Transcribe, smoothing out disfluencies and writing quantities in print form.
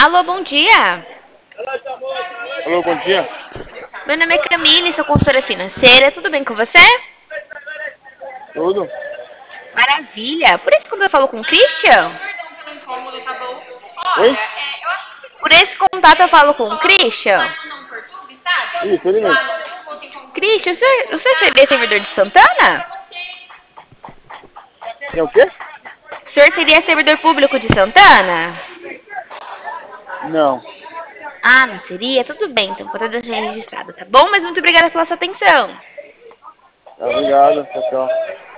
Alô, bom dia. Alô, bom dia. Meu nome é Camille, sou consultora financeira. Tudo bem com você? Tudo? Maravilha. Por esse contato eu falo com o Christian? Oi? Por esse contato eu falo com o Christian? Isso, ele mesmo. Christian, você seria servidor de Santana? É o quê? O senhor seria servidor público de Santana? Não. Ah, não seria? Tudo bem, então vou deixar registrado, tá bom? Mas muito obrigada pela sua atenção. Obrigado, tchau, tchau.